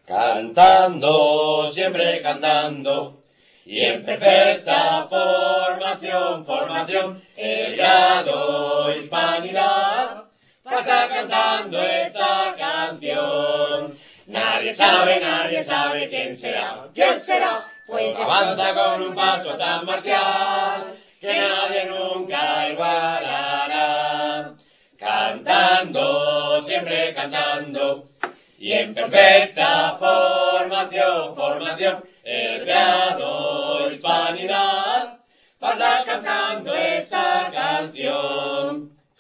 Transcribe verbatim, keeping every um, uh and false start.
Cantando, siempre cantando, y en perfecta formación, formación, el grado Hispanidad pasa cantando esta canción. Nadie sabe, nadie sabe quién será, quién será, pues avanza con un paso tan marcial que nadie nunca igualará. Cantando, siempre cantando, y en perfecta formación, formación, el grado Hispanidad pasa cantando esta canción.